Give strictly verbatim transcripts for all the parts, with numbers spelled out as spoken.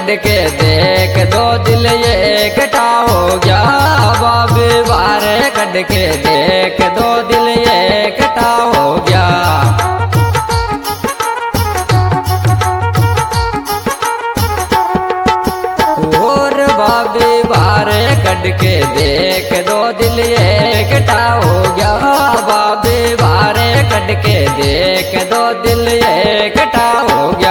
कट के देख दो दिल ये इकट्ठा हो गया। बाबे बारे कट के देख दो दिल ये इकट्ठा हो गया। और बाबे बारे कट के देख दो दिल ये इकट्ठा हो गया। बाबे बारे कट के देख दो दिल ये इकट्ठा हो गया।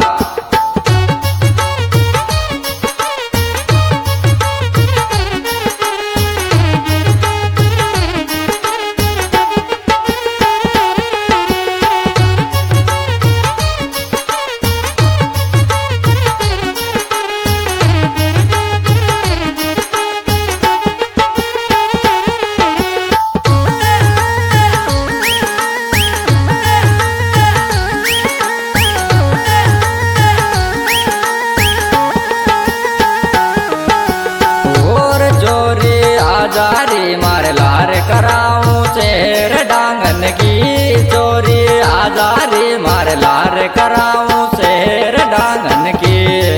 आजारी मार लार कराऊं शेर डांगन की चोरी। आजारी मार लार कराऊं शेर डांगन की।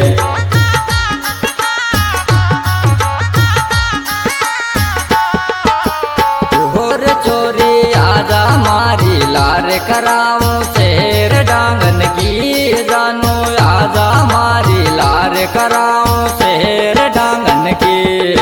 और चोरी आजा मारी लार कराऊं शेर डांगन की। जानू आजा मारी लार कराऊं शेर डांगन की।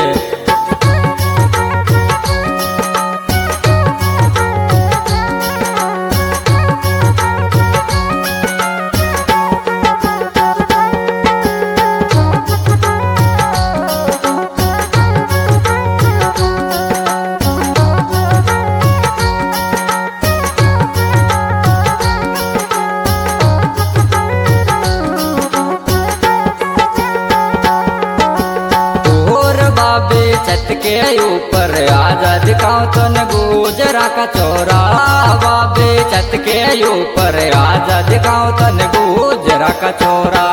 छत के ऊपर आजा दिखाओ तो न गुजरा का चोरा। बाबे छत के ऊपर आजा दिखाओ तो न गुजरा का चोरा।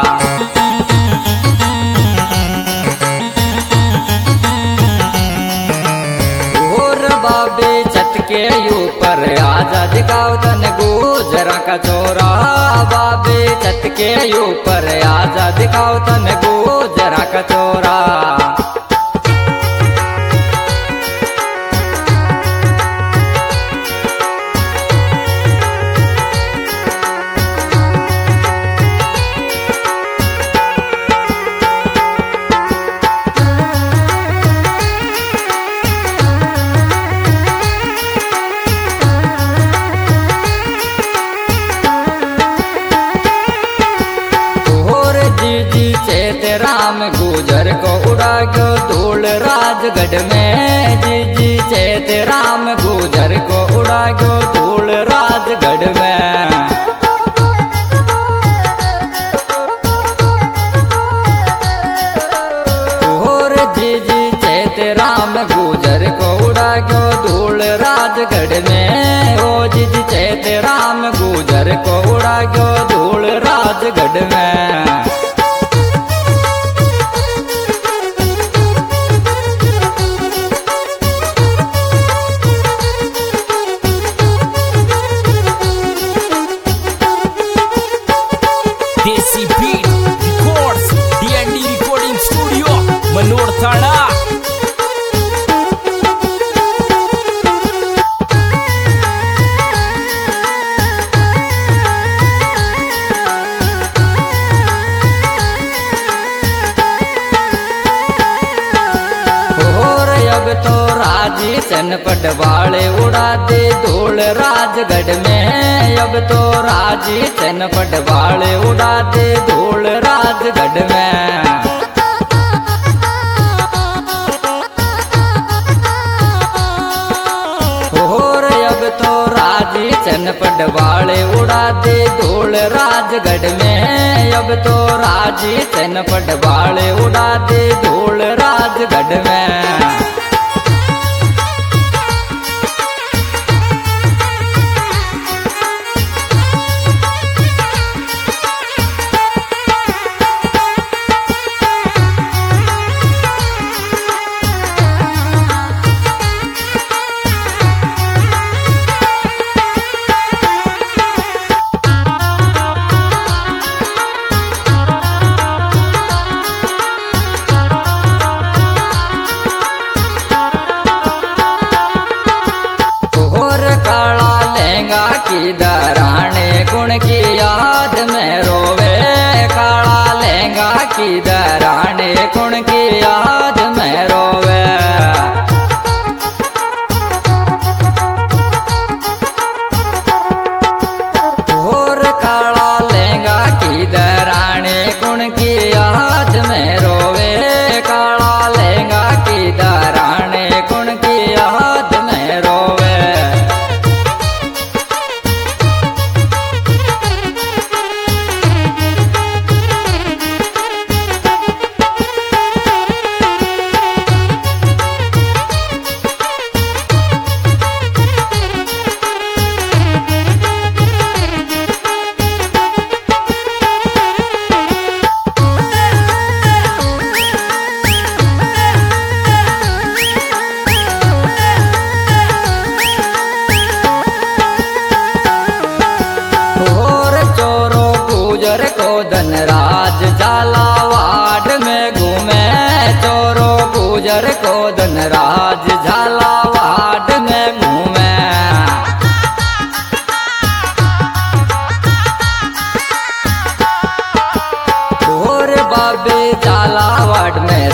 और बाबे छत के ऊपर आजा दिखाओ तो न गुजरा का चोरा। बाबे छत के ऊपर आजा दिखाओ तो न गुजरा का चोरा। राम गुजर को उड़ा गयो धूल राजगढ़ में। जी जी चेत राम गुजर को उड़ा गयो धूल राजगढ़ में। और जी जी चेत राम गुजर को उड़ा गयो धूल राजगढ़ में। ओ जी जी चेत राम गुजर को उड़ा गयो धूल राजगढ़ में। चनपट वाले उड़ा दे धूल राजगढ़ में। अब तो राजी चनपट वाले उड़ा दे धूल राजगढ़ में। और अब तो राजी चनपट वाले उड़ा दे धूल राजगढ़ में। अब तो राजी चनपट वाले उड़ा दे धूल राजगढ़ में।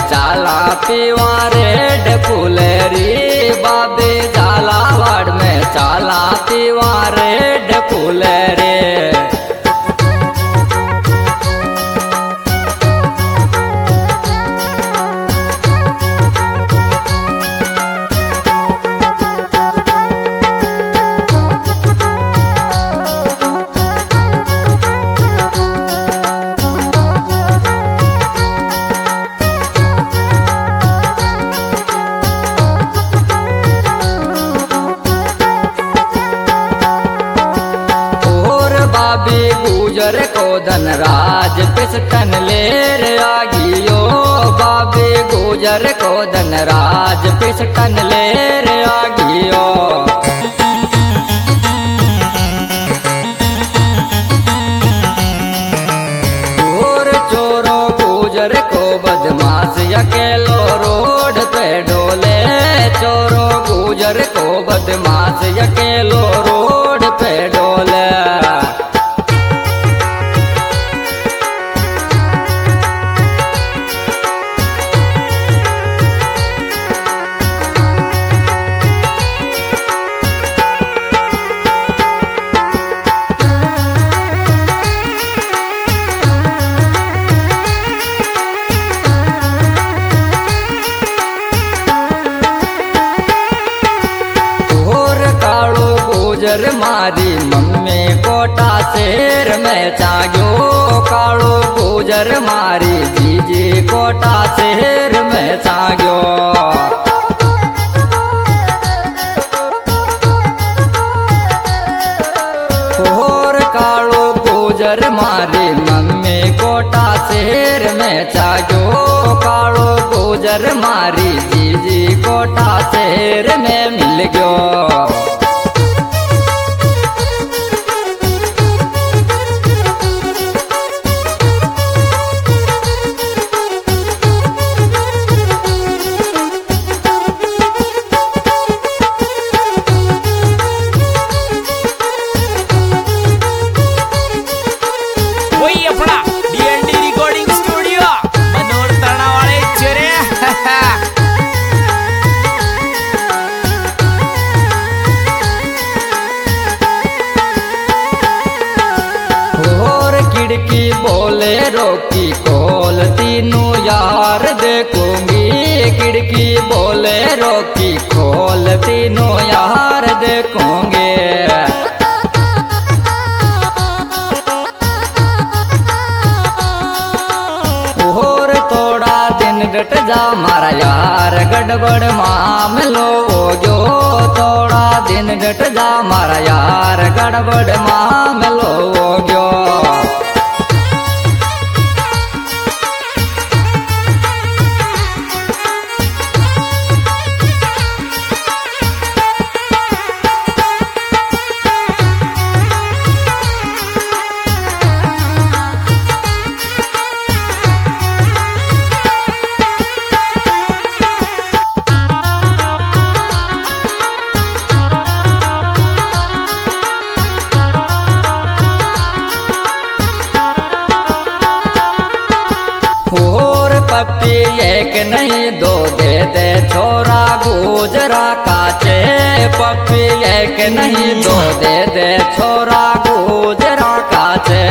चाला पीवा रेड फूलेरी बाबे झालावाड़ में चाला पीवा रेड फूलेरी। गुजर को धनराज पिस्टन लेर आगियो बाबे गुजर को धनराज पिस्टन लेर आगियो। और चोरो गुजर को बदमाश अकेलो रोड पे डोले चोरो गुजर को बदमाश अकेलो रोड पे डोले। गुजर मारी मम्मी कोटा शेर में चाग्यो कालो गुजर मारी जीजी कोटा शेर में चाग्यो। और कालो गुजर मारी मम्मी कोटा शेर में चाग्यो कालो गुजर मारी जीजी कोटा शेर में मिल गयो। खिड़की बोले रोकी खोल तीनों यार देखूंगी खिड़की बोले रोकी खोल तीनों यार देखूंगे। और थोड़ा दिन डट जा मारा यार गड़बड़ मामलो जो थोड़ा दिन डट जा मारा यार गड़बड़ मामलो जो। पप्पी एक नहीं दो दे दे छोरा गुजरा काचे पप्पी एक नहीं दो दे दे छोरा गुजरा काचे।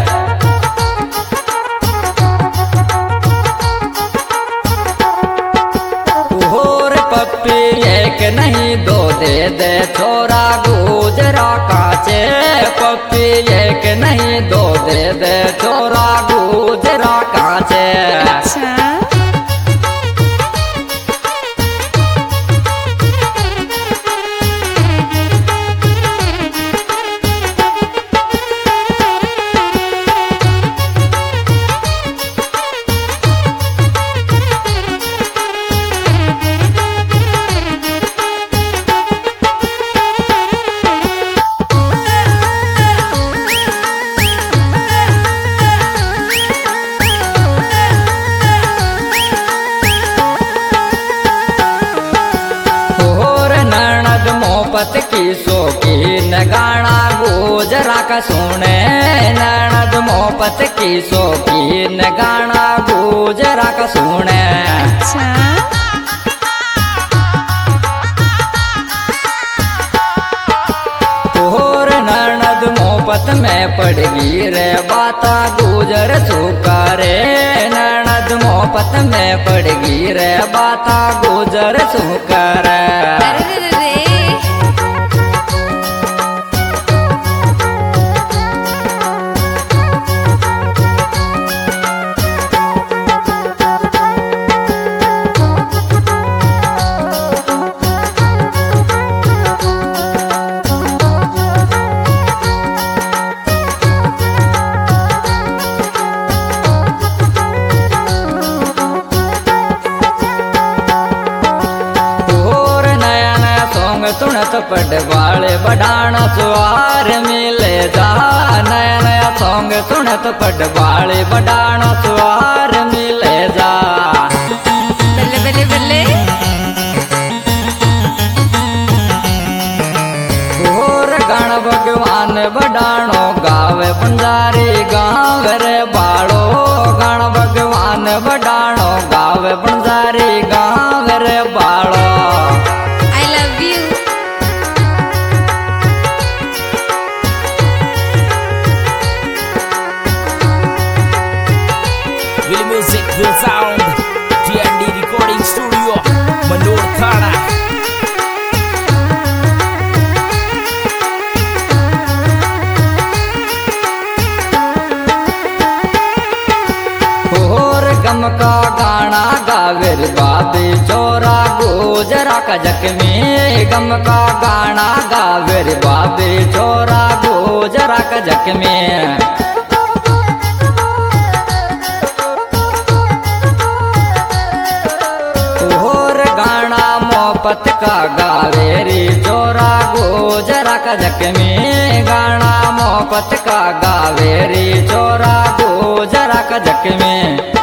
और पप्पी एक नहीं दो दे दे छोरा गुजरा काचे पप्पी एक नहीं दो दे दे छोरा गुजरा काचे। मोहब्बत की शौकीन गाना गुजरा का सुने ननद मोहब्बत की शौकीन गाना गुजरा का सुने। अच्छा तोर ननद मोहब्बत में पड़गी रे बाता गुजर सुकरे ननद मोहब्बत में पड़गी रे बाता गुजर सुकरे। सुनत पड़ वाले बढ़ाना सुवार मिले जा नया नया सॉन्ग सुनत पड़ वाले बढ़ाना सुवार मिले जा। बल्ले बल्ले बल्ले और गण भगवान बढ़ानो गावे बंजारी गाँव रे बाड़ो गण भगवान बढ़ानो गावे बंजारी गाँव रे बाड़ो। Music will sound T and D recording studio Manur Thana। और गम का गाना गावेर बाबे चोरा गुजरा का जख्मी गम का गाना गावेर बाबे चोरा गुजरा का जख्मी। मोहब्बत का गावेरी चोरा गुजरा का जख्मी गाना मोहब्बत का गावेरी चोरा गुजरा का जख्मी।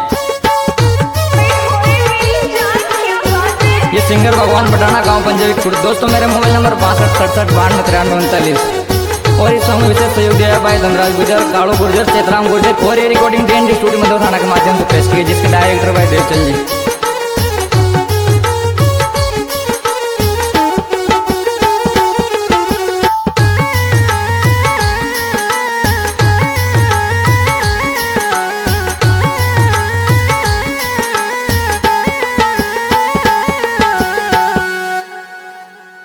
ये सिंगर भगवान बटाना गांव पंजाबी खुर्द। दोस्तों मेरे मोबाइल नंबर बासठ सड़सठ बानवे तिरानवे उनतालीस और इस सॉन्ग विशेष सहयोग दिया है भाई धनराज गुर्जर कालू गुर्जर चेतराम गुर्जर और ये recording D N D studio मधुर थाना के माध्यम से पेश की जिसके डायरेक्टर भाई देवचंद जी।